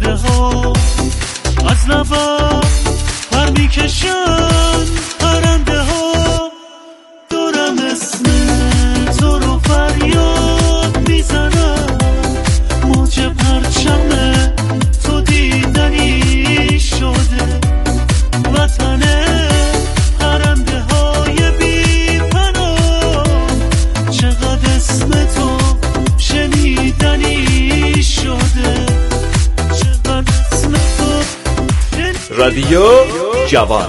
پرنده ها از نوا پر میکشن، پرنده ها دورم اسم تو رو فریاد میزنن، موج پرچم تو دیدنی شده، وطن پرنده های بی پناه، چقدر اسم تو شنیدنی شده، چقدر اسم تو رادیو جوان.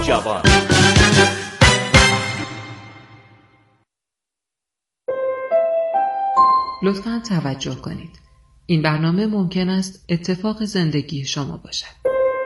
لطفاً توجه کنید. این برنامه ممکن است اتفاق زندگی شما باشد.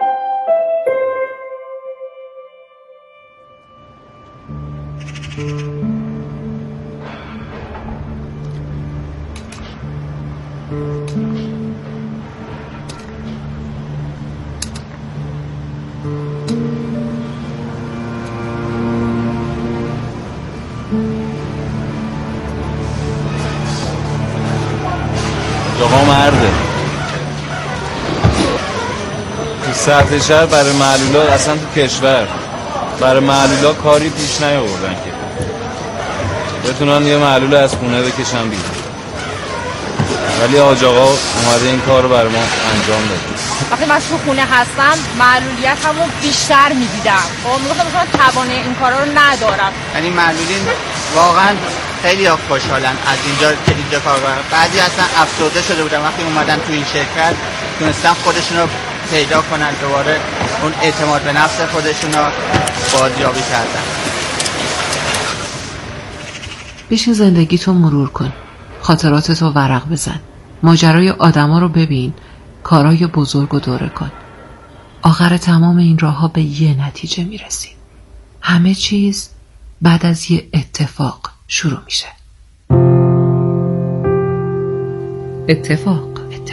آقا مرده تو سطح شهر برای معلولا، اصلا تو کشور برای معلولا کاری پیش نیاوردن که بتونن یه معلول از خونه بکشن بیرون، ولی حاج آقا اومده این کار رو برای ما انجام داده. وقتی من تو خونه هستم معلولیتمو بیشتر میدیدم، مثلا توانه این کارا رو ندارم. یعنی معلولین واقعا خیلی خوشحالن از اینجا که اینجا کار کنن. بعضی اصلا افسرده شده بودن وقتی اومدن تو این شرکت، تونستن خودشون رو پیدا کنن، دوباره اون اعتماد به نفس خودشون رو بازیابی کردن. بشین زندگیتو مرور کن، خاطراتتو ورق بزن، ماجرای آدما رو ببین، کارای بزرگ رو دوره کن. آخر تمام این راه‌ها به یه نتیجه میرسی. همه چیز بعد از یه اتفاق شروع میشه. اتفاق.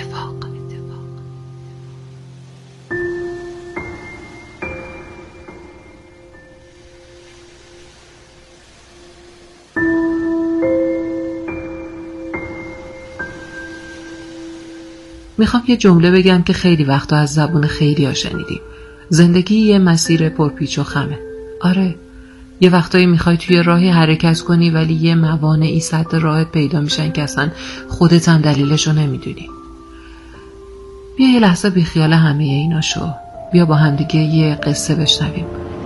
میخوام یه جمله بگم که خیلی وقتا از زبون خیلی ها شنیدیم. زندگی یه مسیر پرپیچ و خمه. آره، یه وقتایی میخوای توی راهی حرکت کنی ولی یه موانعی سد راهت پیدا میشن که اصلا خودت هم دلیلشو نمیدونی. بیا یه لحظه بیخیال همه اینا شو. بیا با همدیگه یه قصه بشنویم.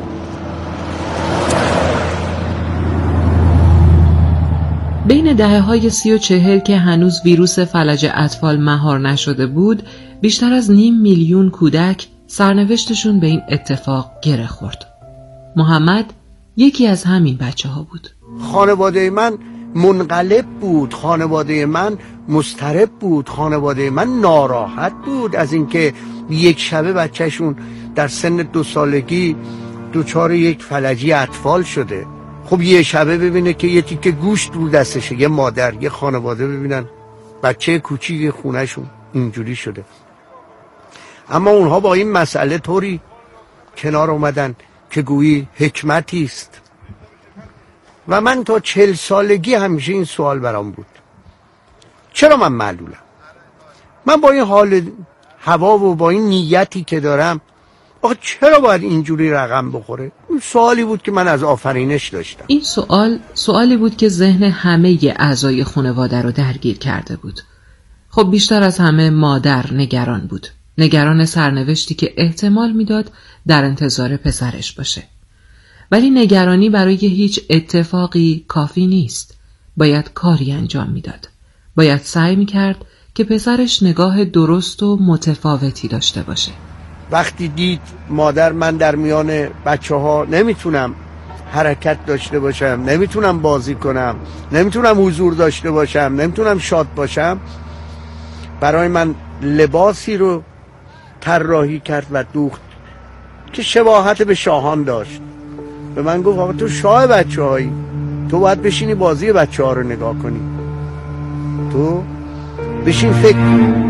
بین دهه‌های 30 و 40 که هنوز ویروس فلج اطفال مهار نشده بود، بیشتر از 500,000 میلیون کودک سرنوشتشون به این اتفاق گره خورد. محمد یکی از همین بچه‌ها بود. خانواده من منقلب بود، خانواده من مضطرب بود، خانواده من ناراحت بود از اینکه یک شبه بچه‌شون در سن 2 سالگی دچار یک فلجی اطفال شده. خب یه شبه ببینه که یه تیکه گوشت رو دستشه، یه مادر، یه خانواده ببینن بچه کوچیک خونهشون اینجوری شده. اما اونها با این مسئله طوری کنار اومدن که گویی حکمتی است. و من تا 40 سالگی همیشه این سوال برام بود: چرا من معلولم؟ من با این حال هوا و با این نیتی که دارم آخه چرا باید اینجوری رقم بخوره؟ این سوالی بود که من از آفرینش داشتم. این سوالی بود که ذهن همه اعضای خانواده رو درگیر کرده بود. خب بیشتر از همه مادر نگران بود. نگران سرنوشتی که احتمال میداد در انتظار پسرش باشه. ولی نگرانی برای هیچ اتفاقی کافی نیست. باید کاری انجام میداد. باید سعی میکرد که پسرش نگاه درست و متفاوتی داشته باشه. وقتی دید مادر من در میان بچه ها نمیتونم حرکت داشته باشم، نمیتونم بازی کنم، نمیتونم حضور داشته باشم، نمیتونم شاد باشم، برای من لباسی رو طراحی کرد و دوخت که شباهت به شاهان داشت. به من گفت آقا تو شاه بچه هایی، تو باید بشینی بازی بچه ها رو نگاه کنی، تو بشین فکر کنی.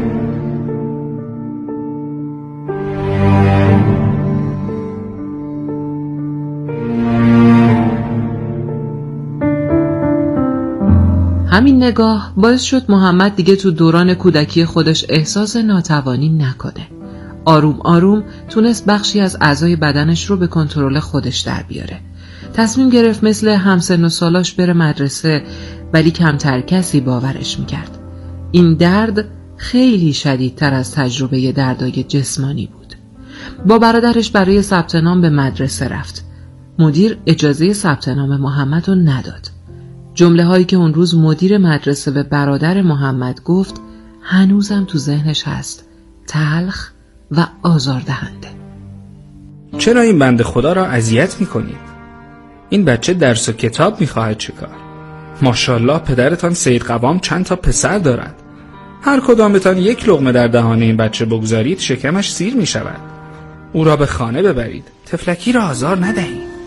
همین نگاه باعث شد محمد دیگه تو دوران کودکی خودش احساس ناتوانی نکنه. آروم آروم تونست بخشی از اعضای بدنش رو به کنترل خودش در بیاره. تصمیم گرفت مثل همسن و سالاش بره مدرسه، ولی کمتر کسی باورش میکرد. این درد خیلی شدیدتر از تجربه دردای جسمانی بود. با برادرش برای ثبت نام به مدرسه رفت. مدیر اجازه ثبت نام محمد رو نداد. جمله هایی که اون روز مدیر مدرسه به برادر محمد گفت هنوزم تو ذهنش هست، تلخ و آزاردهنده. چرا این بنده خدا را اذیت میکنید؟ این بچه درس و کتاب میخواهد چیکار؟ ماشاءالله پدرتان سید قوام چند تا پسر دارد. هر کدامتان یک لقمه در دهان این بچه بگذارید شکمش سیر میشود. او را به خانه ببرید، طفلکی را آزار ندهید.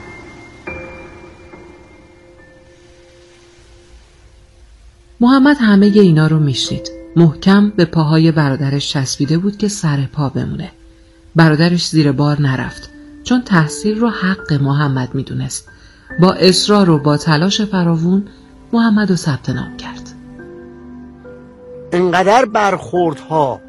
محمد همه اینا رو میشنید. محکم به پاهای برادرش چسبیده بود که سر پا بمونه. برادرش زیر بار نرفت، چون تحصیل رو حق محمد میدونست. با اصرار و با تلاش فراوون محمد رو ثبت نام کرد. انقدر برخوردها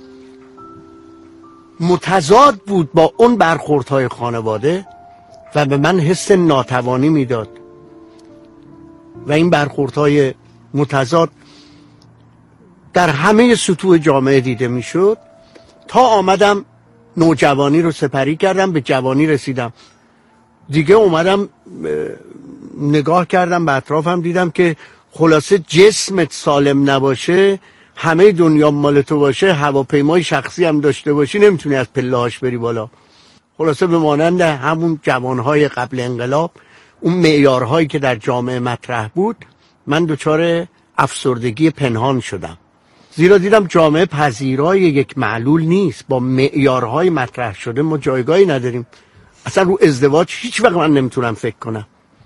متضاد بود با اون برخوردهای خانواده و به من حس ناتوانی میداد و این برخوردهای متضاد در همه سطوح جامعه دیده میشد تا آمدم نوجوانی رو سپری کردم، به جوانی رسیدم. دیگه اومدم نگاه کردم به اطرافم، دیدم که خلاصه جسمت سالم نباشه، همه دنیا مال تو باشه، هواپیمای شخصی هم داشته باشی، نمیتونی از پله‌هاش بری بالا. خلاصه به مانند همون جوانهای قبل انقلاب، اون معیارهایی که در جامعه مطرح بود، من دچار افسردگی پنهان شدم. زیرا دیدم جامعه پذیرای یک معلول نیست. با معیارهای مطرح شده ما جایگاهی نداریم. اصلا رو ازدواج هیچ وقت من نمیتونم فکر کنم.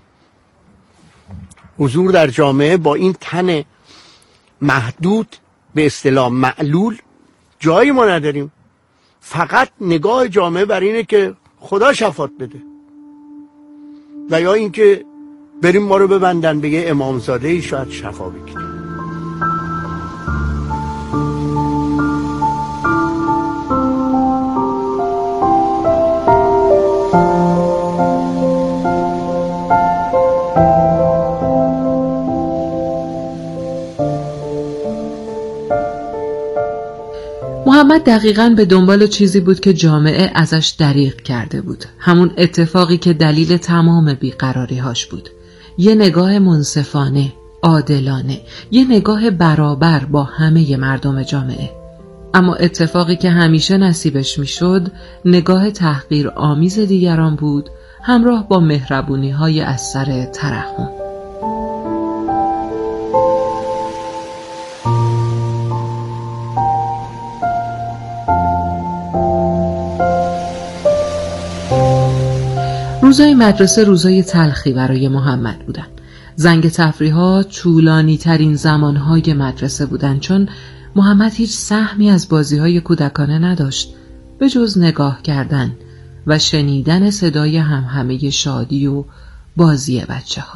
حضور در جامعه با این تن محدود به اصطلاح معلول جایی ما نداریم. فقط نگاه جامعه بر اینه که خدا شفات بده و یا اینکه بریم ما رو ببندن به یه امامزاده‌ای شاید شفا بگیریم. محمد دقیقاً به دنبال چیزی بود که جامعه ازش دریغ کرده بود. همون اتفاقی که دلیل تمام بیقراری‌هاش بود. یه نگاه منصفانه، عادلانه، یه نگاه برابر با همه مردم جامعه. اما اتفاقی که همیشه نصیبش میشد، نگاه تحقیر آمیز دیگران بود، همراه با مهربونی‌های از سر ترحم. روزای مدرسه روزای تلخی برای محمد بودن. زنگ تفریحات طولانی ترین زمانهای مدرسه بودن، چون محمد هیچ سهمی از بازیهای کودکانه نداشت به جز نگاه کردن و شنیدن صدای همهمه شادی و بازی بچه ها.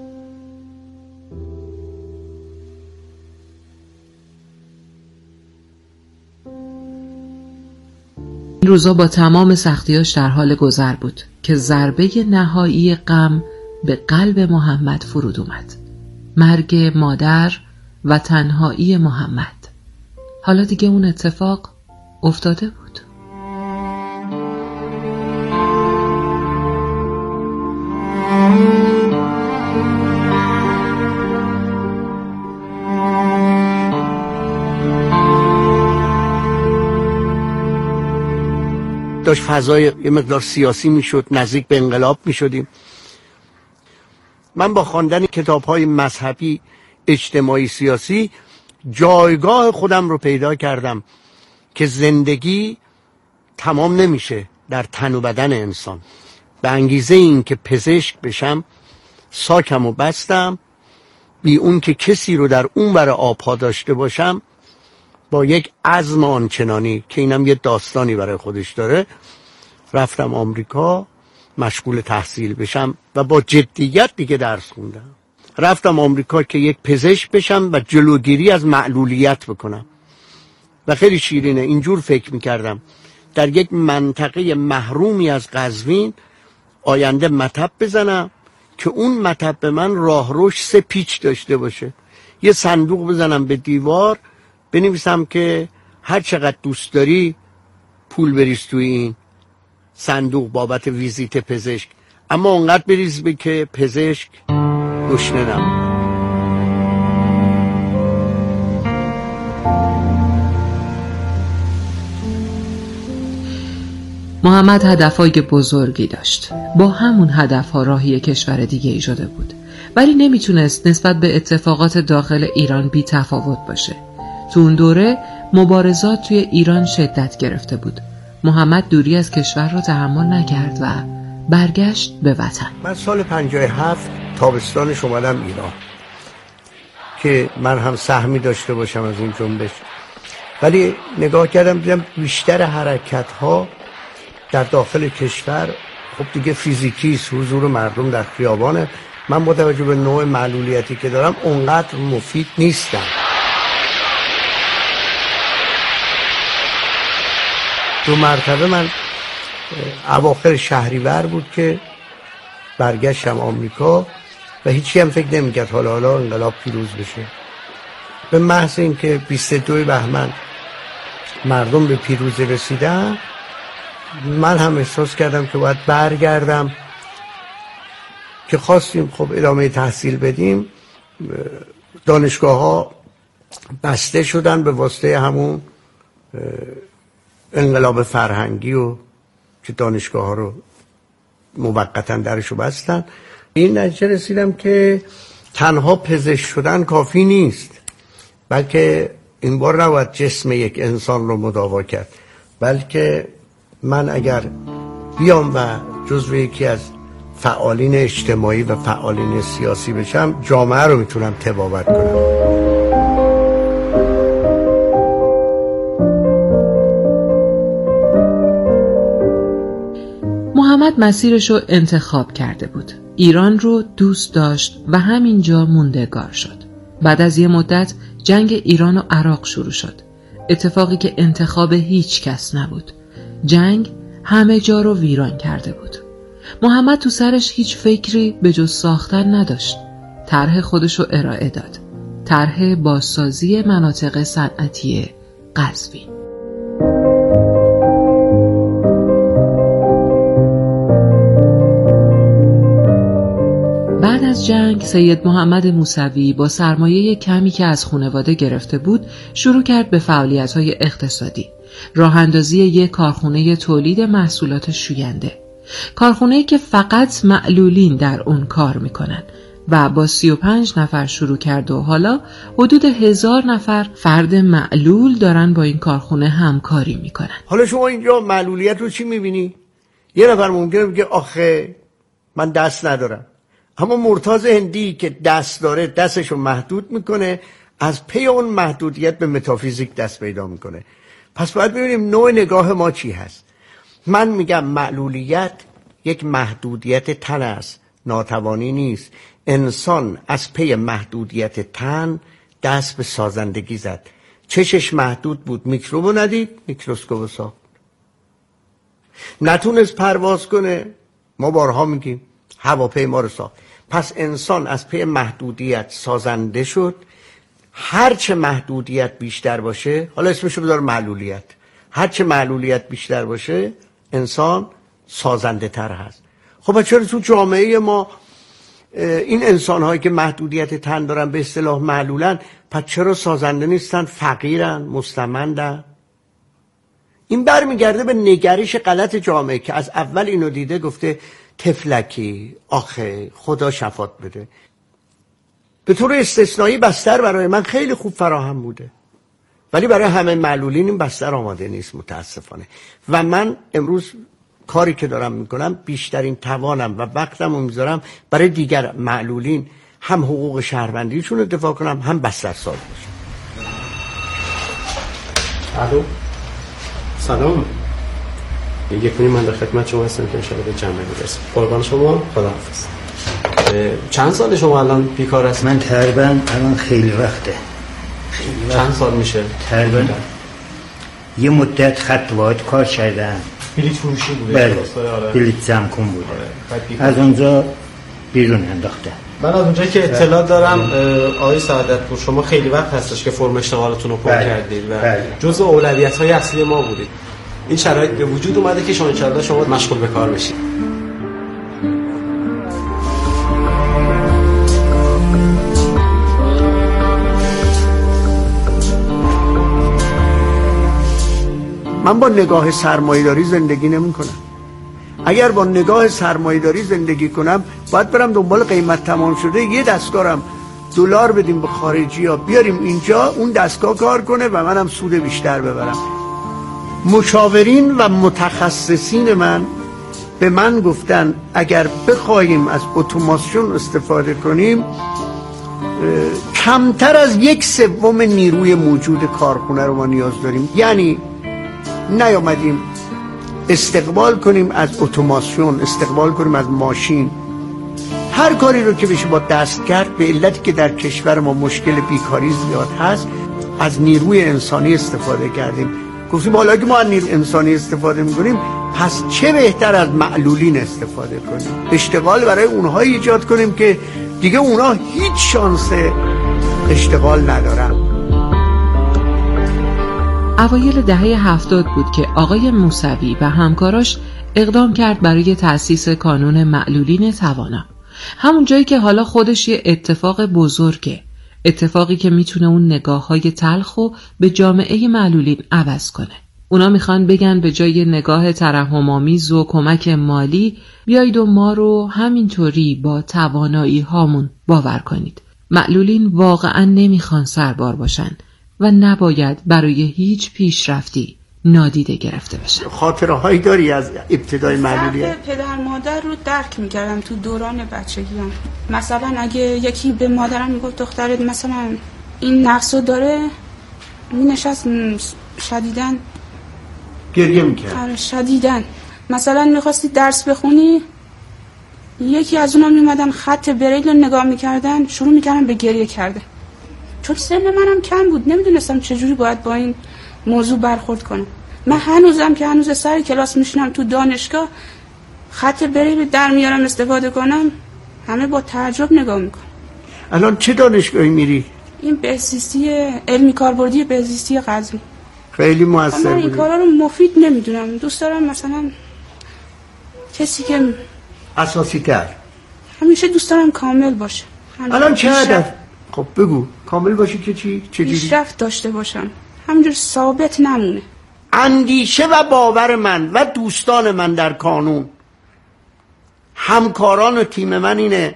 این روزا با تمام سختیاش در حال گذر بود که ضربه نهایی غم به قلب محمد فرود اومد. مرگ مادر و تنهایی محمد. حالا دیگه اون اتفاق افتاده بود. داشت فضای یه مقدار سیاسی میشد، نزدیک به انقلاب میشدیم. من با خواندن کتاب‌های مذهبی، اجتماعی، سیاسی جایگاه خودم رو پیدا کردم که زندگی تمام نمیشه در تن و بدن انسان. به انگیزه این که پزشک بشم ساکم و بستم، بی اون که کسی رو در اون ور آبها داشته باشم، با یک عزم آنچنانی که اینم یه داستانی برای خودش داره، رفتم آمریکا مشغول تحصیل بشم و با جدیت دیگه درس خوندم. رفتم آمریکا که یک پزشک بشم و جلوگیری از معلولیت بکنم و خیلی شیرینه اینجور فکر میکردم در یک منطقه محرومی از قزوین آینده مطب بزنم که اون مطب به من راهروش 3 پیچ داشته باشه. یه صندوق بزنم به دیوار، بنویسم که هر چقدر دوست داری پول بریز توی این صندوق بابت ویزیت پزشک، اما اونقدر بریز که پزشک گشنه نمونه. محمد هدفهای بزرگی داشت. با همون هدفها راهی کشور دیگه ای شده بود، ولی نمیتونست نسبت به اتفاقات داخل ایران بی تفاوت باشه. تو اون دوره مبارزات توی ایران شدت گرفته بود. محمد دوری از کشور رو تحمل نکرد و برگشت به وطن. من سال 57 تابستانش اومدم ایران که من هم سهمی داشته باشم از این جنبش، ولی نگاه کردم دیدم بیشتر حرکت‌ها در داخل کشور خب دیگه فیزیکی، حضور مردم در خیابانه. من با توجه به نوع معلولیتی که دارم اونقدر مفید نیستم. دو مرتبه من اواخر شهریور بود که برگشتم آمریکا و هیچی هم فکر نمی‌کرد حالا انقلاب پیروز بشه. به محض اینکه 22 بهمن مردم به پیروزی رسیدن، من هم احساس کردم که باید برگردم که خواستیم خب ادامه تحصیل بدیم. دانشگاه ها بسته شدن به واسطه همون انقلاب فرهنگی و که دانشگاه ها رو موقتا درشو بستن. این نتیجه رسیدم که تنها پزشک شدن کافی نیست، بلکه این بار نباید جسم یک انسان رو مداوا کرد، بلکه من اگر بیام و جزو یکی از فعالین اجتماعی و فعالین سیاسی بشم، جامعه رو میتونم تبابت کنم. محمد مسیرش رو انتخاب کرده بود. ایران رو دوست داشت و همینجا موندگار شد. بعد از یه مدت جنگ ایران و عراق شروع شد. اتفاقی که انتخاب هیچ کس نبود. جنگ همه جا رو ویران کرده بود. محمد تو سرش هیچ فکری به جز ساختن نداشت. طرح خودش رو ارائه داد. طرح بازسازی مناطق صنعتی قزوین. بعد از جنگ سید محمد موسوی با سرمایه کمی که از خانواده گرفته بود شروع کرد به فعالیت‌های اقتصادی. راه اندازی یک کارخانه تولید محصولات شوینده. کارخانه‌ای که فقط معلولین در اون کار میکنن و با 35 نفر شروع کرد و حالا حدود 1000 نفر فرد معلول دارن با این کارخانه همکاری میکنن. حالا شما اینجا معلولیت رو چی میبینی؟ یه نفر ممکنه بگه آخه من دست ندارم، اما مرتضی هندی که دست داره دستشو محدود میکنه، از پی اون محدودیت به متافیزیک دست پیدا میکنه. پس باید ببینیم نوع نگاه ما چی هست. من میگم معلولیت یک محدودیت تن است، ناتوانی نیست. انسان از پی محدودیت تن دست به سازندگی زد. چشش محدود بود، میکروبو ندید، میکروسکوپ ساخت. نتونست پرواز کنه، ما بارها میگیم هواپیما رو ساخت. پس انسان از پی محدودیت سازنده شد. هرچه محدودیت بیشتر باشه، حالا اسمشو بذار معلولیت، هرچه معلولیت بیشتر باشه انسان سازنده تر هست. خب چرا تو جامعه ما این انسان هایی که محدودیت تن دارن به اصطلاح معلولن، پس چرا سازنده نیستن؟ فقیرن، مستمندن. این برمیگرده به نگرش غلط جامعه که از اول اینو دیده، گفته تفلکی، آخه خدا شفات بده. به طور استثنایی بستر برای من خیلی خوب فراهم بوده، ولی برای همه معلولین این بستر آماده نیست متاسفانه. و من امروز کاری که دارم میکنم بیشترین توانم و وقتم رو میذارم برای دیگر معلولین، هم حقوق شهروندیشون رو دفاع کنم، هم بستر ساز باشم. الو، سلام. یک کنی من در خدمت شما هستم که انشاءالله به جمعه میرسیم. قربان شما، خداحافظ. چند سال شما الان بیکار هست؟ من تقریبا الان خیلی وقته. چند سال میشه؟ تقریبا یه مدت خط واحد کار کردم. بلیط فروشی بوده؟ بله، بلیط زمکون بوده. از اونجا بیرون انداخته. من از اونجایی که اطلاع دارم آقای سعادتپور شما خیلی وقت هستش که فرم اشتغالتون رو پر کردید و جزء اولویت‌های اصلی ما بودید. این شرایط به وجود اومده که شما انشالله شما مشغول به کار بشید. من با نگاه سرمایه‌داری زندگی نمی‌کنم. اگر با نگاه سرمایه‌داری زندگی کنم باید برم دنبال قیمت تمام شده یه دستگارم دلار بدیم به خارجی‌ها بیاریم اینجا اون دستگاه کار کنه و منم سود بیشتر ببرم. مشاورین و متخصصین من به من گفتن اگر بخوایم از اتوماسیون استفاده کنیم کمتر از 1/3 نیروی موجود کارخونه رو ما نیاز داریم. یعنی نیامدیم استقبال کنیم از اتوماسیون، استقبال کنیم از ماشین، هر کاری رو که بشه با دست کرد. به علتی که در کشور ما مشکل بیکاری زیاد هست از نیروی انسانی استفاده کردیم. گفتیم حالا که ما از نیروی انسانی استفاده میکنیم پس چه بهتر از معلولین استفاده کنیم، اشتغال برای اونها ایجاد کنیم که دیگه اونها هیچ شانس اشتغال ندارن. اوایل دهه 70 بود که آقای موسوی و همکاراش اقدام کرد برای تأسیس کانون معلولین توانا. همون جایی که حالا خودش یه اتفاق بزرگه، اتفاقی که میتونه اون نگاه‌های تلخو به جامعه معلولین عوض کنه. اونا میخوان بگن به جای نگاه ترحم‌آمیز و کمک مالی بیایید و ما رو همینطوری با توانایی هامون باور کنید. معلولین واقعا نمیخوان سربار باشن و نباید برای هیچ پیشرفتی نادیده گرفته بشن. خاطره هایی داری از ابتدای معلولیت؟ پدر مادر رو درک میکردم تو دوران بچگیم. مثلا اگه یکی به مادرم میگفت دخترت مثلا این نقصو داره، مینشست شدیدن گریه میکرد. آره شدیدن. مثلا میخواستی درس بخونی، یکی از اونا میومدن خط بریل رو نگاه میکردن شروع میکردن به گریه کرده، چون سن منم کم بود، نمیدونستم چجوری باید با این موضوع برخورد کنم. من هنوزم که هنوز سر کلاس میشینم تو دانشگاه خط بریل در میارم استفاده کنم، همه با تعجب نگاه میکنن. الان چه دانشگاهی میری؟ این بهزیستی علمی کاربردی بهزیستی قزوین. خیلی موثر من این کارا رو مفید نمیدونم، دوست دارم مثلا کسی که اساسی تر، همیشه دوست دارم کامل باشه. الان چه هدف؟ خب بگو کامل باشه که چی؟ چجوری؟ پیشرفت داشته باشم، همینجور ثابت نمونه. اندیشه و باور من و دوستان من در کانون، همکاران و تیم من اینه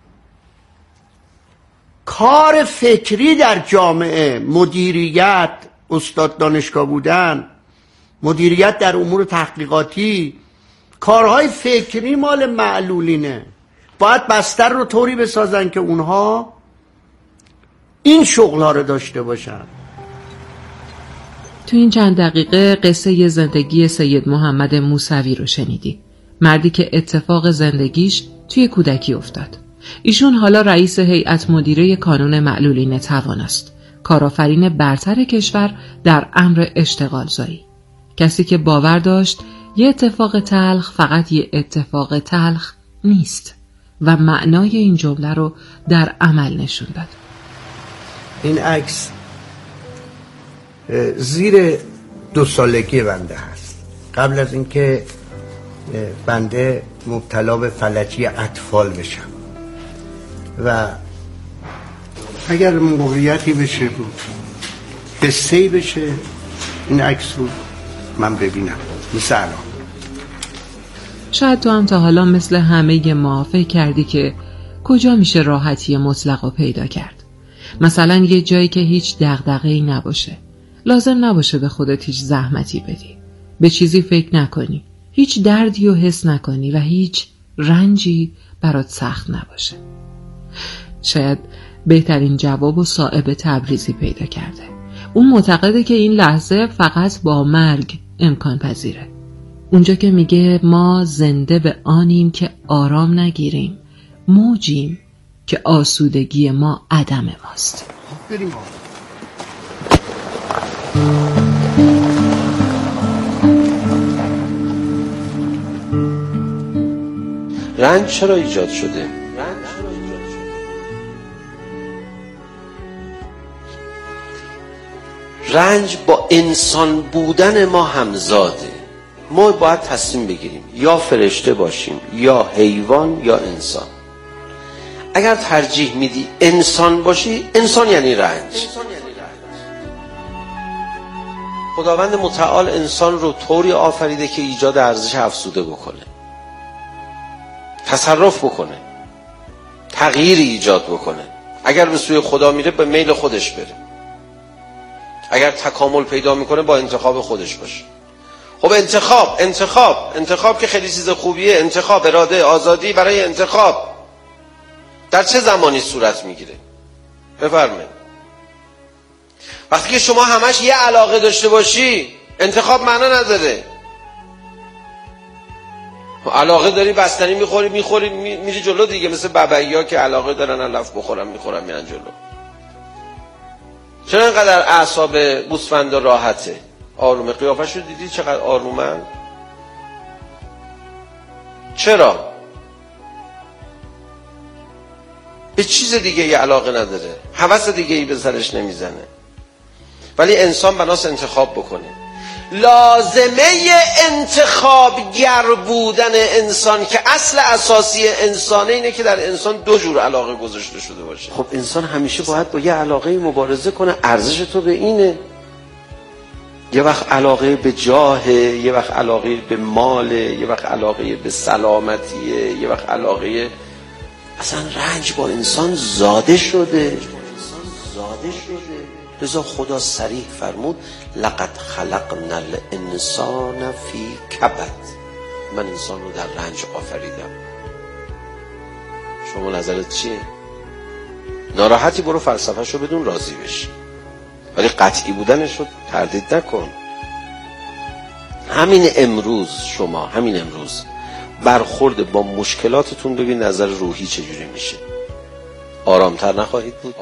کار فکری در جامعه، مدیریت، استاد دانشگاه بودن، مدیریت در امور تحقیقاتی، کارهای فکری مال معلولینه. باید بستر رو طوری بسازن که اونها این شغل‌ها رو داشته باشن. تو این چند دقیقه قصه زندگی سید محمد موسوی رو شنیدی. مردی که اتفاق زندگیش توی کودکی افتاد. ایشون حالا رئیس هیئت مدیره کانون معلولین توان است. کارآفرین برتر کشور در امر اشتغالزایی. کسی که باور داشت یه اتفاق تلخ فقط یه اتفاق تلخ نیست و معنای این جمله رو در عمل نشون داد. این عکس زیر 2 سالگی بنده هست. قبل از اینکه بنده مبتلا به فلجی اطفال بشم و اگر موقعیتی بشه بود قصه‌ای بشه این عکس رو من ببینم مثل الان. شاید تو هم تا حالا مثل همه ما فکر کردی که کجا میشه راحتی مطلق رو پیدا کرد. مثلا یه جایی که هیچ دغدغه‌ای نباشه، لازم نباشه به خودت هیچ زحمتی بدی، به چیزی فکر نکنی، هیچ دردی رو حس نکنی و هیچ رنجی برات سخت نباشه. شاید بهترین جواب و صائب تبریزی پیدا کرده. اون معتقده که این لحظه فقط با مرگ امکان پذیره. اونجا که میگه ما زنده به آنیم که آرام نگیریم، موجیم که آسودگی ما عدم ماست. بریم رنج چرا ایجاد شده؟ رنج با انسان بودن ما همزاده. ما باید تصمیم بگیریم یا فرشته باشیم یا حیوان یا انسان. اگر ترجیح میدی انسان باشی، انسان یعنی رنج. خداوند متعال انسان رو طوری آفریده که ایجاد ارزش افزوده بکنه، تصرف بکنه، تغییر ایجاد بکنه. اگر به سوی خدا میره به میل خودش بره، اگر تکامل پیدا میکنه با انتخاب خودش باشه. خب انتخاب که خیلی چیز خوبیه. انتخاب، اراده، آزادی برای انتخاب در چه زمانی صورت میگیره؟ بفرمایید. وقتی که شما همش یه علاقه داشته باشی، انتخاب معنا نداره. علاقه داری بستنی میخوری میری جلو دیگه، مثل ببعی‌ها که علاقه دارن علف بخورن میخورن میرن جلو. چرا اینقدر اعصاب گوسفند راحته؟ آرومه. قیافش رو دیدی چقدر آرومن؟ چرا؟ به چیز دیگه ای علاقه نداره، هوس دیگه ای به سرش نمیزنه. ولی انسان بناس انتخاب بکنه. لازمه انتخابگر بودن انسان که اصل اساسی انسانه اینه که در انسان دو جور علاقه گذاشته شده باشه. خب انسان همیشه باید با یه علاقه مبارزه کنه. ارزش تو به اینه. یه وقت علاقه به جاهه، یه وقت علاقه به ماله، یه وقت علاقه به سلامتیه، یه وقت علاقه... اصلا رنج با انسان زاده شده. لذا خدا صریح فرمود لقد خلقنا الانسان فی کبد. من انسان رو در رنج آفریدم. شما نظرت چیه؟ ناراحتی برو فلسفه‌ش رو بدون راضی بشی، ولی قطعی بودنش رو تردید نکن. همین امروز برخورد با مشکلاتتون ببین نظر روحی چجوری میشه. آرامتر نخواهید بود؟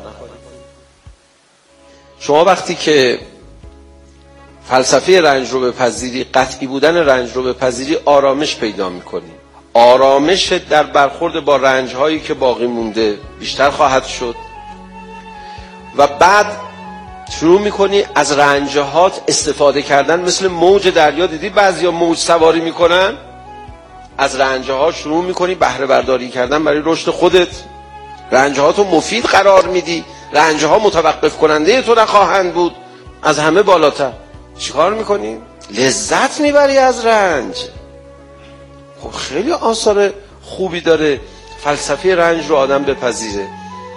شما وقتی که فلسفه رنج رو بپذیری، قطعی بودن رنج رو بپذیری، آرامش پیدا میکنی. آرامش در برخورد با رنج هایی که باقی مونده بیشتر خواهد شد و بعد شروع میکنی از رنجهات استفاده کردن. مثل موج دریا، دیدی بعضیا موج سواری میکنن؟ از رنجها شروع میکنی بهره برداری کردن برای رشد خودت. رنجهاتو مفید قرار میدی. رنجها متوقف کننده تو نخواهند بود. از همه بالاتر چیکار میکنی؟ لذت میبری از رنج. خب خیلی آثار خوبی داره فلسفه رنج رو آدم بپذیره.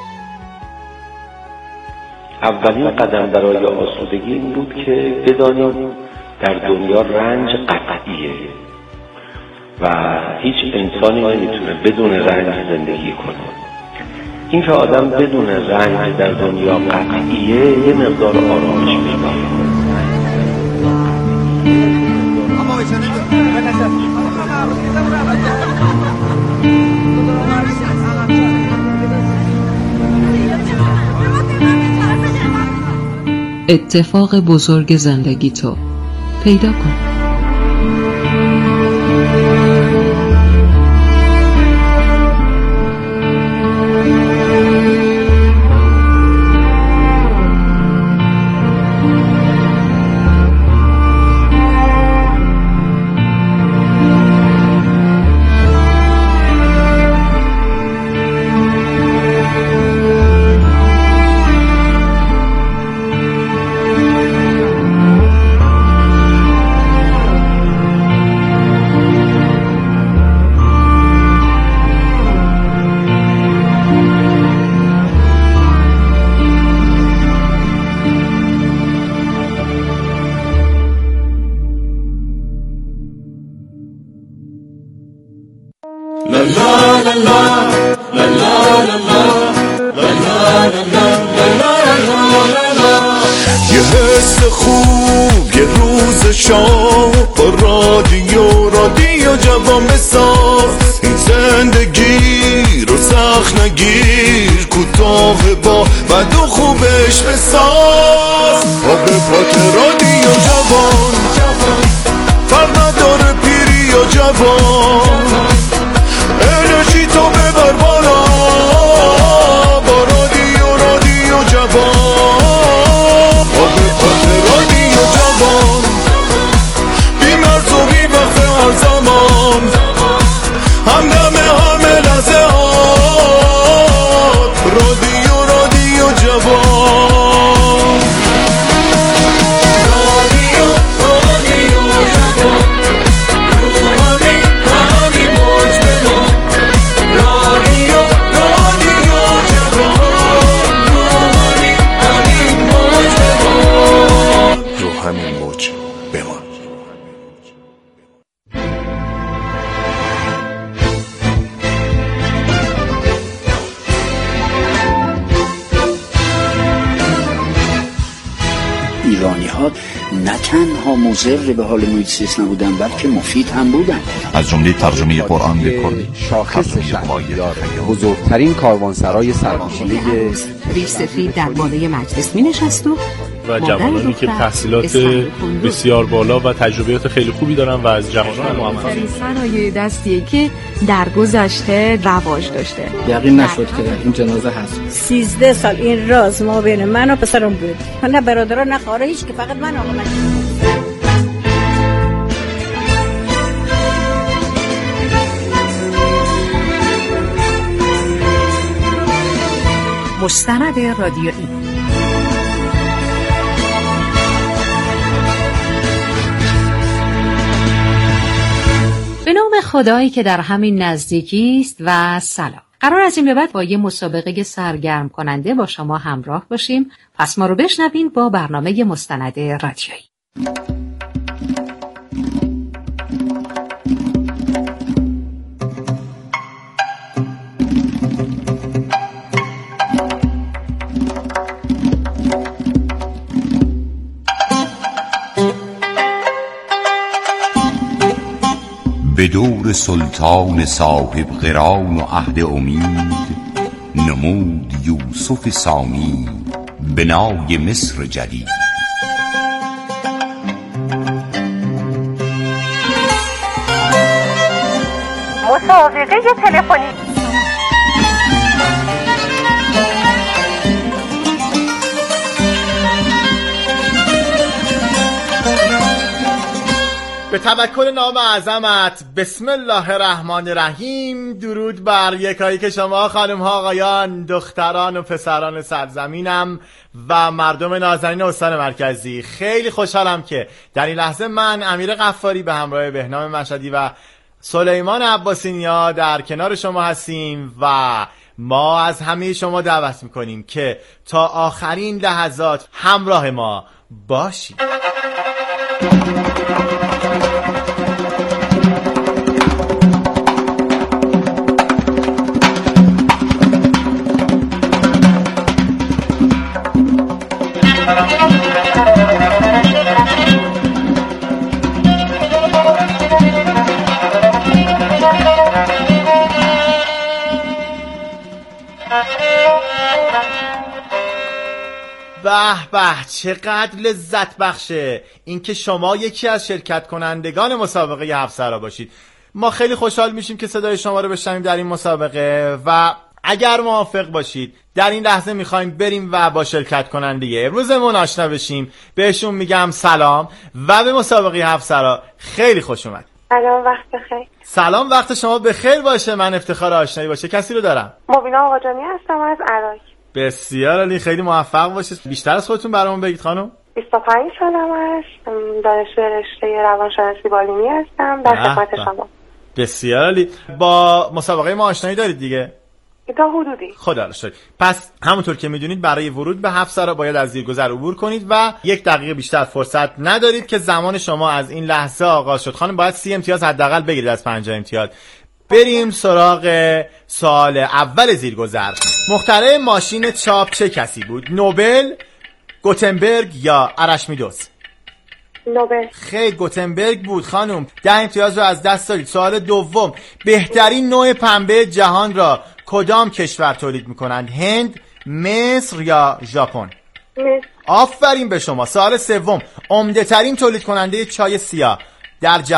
اولین قدم برای آسودگی این بود که بدانیم در دنیا رنج قطعیه و هیچ انسانی نمیتونه بدون رنج زندگی کنه. این که آدم بدون رنج در دنیا قطعیه یه مقدار آرامش می‌بره. اتفاق بزرگ زندگی تو پیدا کن. یه حس خوب یه روز شام با رادیو جوان بساز. این زندگی رو سخت نگیر، کوتاه با بد و خوبش بساز. آب پاک رادیو جوان، فرق نداره پیری یا جوان. ها نه تنها مضر به حال محیط زیست نبودن بلکه مفید هم بودن. از جمله ترجمه قرآن به کردی، شاخص شهریار، بزرگترین کاروانسرای سرنشینی ریش سفید در بالای مجلس می نشست و جوانانی که تحصیلات بسیار بالا و تجربیات خیلی خوبی دارن و از جوانان موفق. صنایع دستیه که در گذشته رواج داشته. یقین نشد که این جنازه هست. 13 سال این راز ما بین من و پسرم بود. نه برادران نه خواهر، هیچ که فقط من آقا من. مستند رادیویی. به نام خدایی که در همین نزدیکی است و سلام. قرار از این به بعد با یه مسابقه سرگرم کننده با شما همراه باشیم. پس ما رو بشنوین با برنامه مستند رادیویی. به دور سلطان صاحب قران و عهد امید نمود یوسف ثانی بنای مصر جدید. مسابقه تلفنی. به توکل نام اعظمت، بسم الله الرحمن الرحیم. درود بر یکایی که شما خانم ها، آقایان، دختران و پسران سرزمینم و مردم نازنین استان مرکزی. خیلی خوشحالم که در این لحظه من امیر غفاری به همراه بهنام مشهدی و سلیمان عباسی نیا در کنار شما هستیم و ما از همه شما دعوت میکنیم که تا آخرین لحظات همراه ما باشید. به به، چقدر لذت بخشه اینکه شما یکی از شرکت کنندگان مسابقه 7 سرا باشید. ما خیلی خوشحال میشیم که صدای شما رو بشنویم در این مسابقه و اگر موافق باشید در این لحظه میخوایم بریم و با شرکت کننده امروزمون آشنا بشیم. بهشون میگم سلام و به مسابقه 7 سرا خیلی خوش اومد. سلام، وقت بخیر. سلام، وقت شما بخیر باشه. من افتخار آشنایی باشه کسی رو دارم. مبینا آقاجانی هستم از عراق. بسیار عالی، خیلی موفق باشید. بیشتر از خودتون برامون بگید خانم. 25 سالم است، دانشجوی رشته روانشناسی بالینی هستم در خدمت شما. بسیار عالی. با مسابقه ما آشنایی دارید دیگه؟ تا حدودی. خدا رو شکر. پس همونطور که میدونید برای ورود به 7 سرا باید از زیرگذر عبور کنید و 1 دقیقه بیشتر فرصت ندارید که زمان شما از این لحظه آغاز شد. خانم باید 30 امتیاز حداقل بگیرید از 50 امتیاز. بریم سراغ سوال اول زیرگذر. مخترع ماشین چاپ چه کسی بود؟ نوبل، گوتنبرگ یا ارشمیدس؟ نوبل. خیلی گوتنبرگ بود خانم. 10 امتیاز رو از دست دارید. سوال دوم، بهترین نوع پنبه جهان را کدام کشور تولید میکنند؟ هند، مصر یا ژاپن؟ مصر. آفرین به شما. سوال سوم، عمده ترین تولید کننده چای سیاه در جهان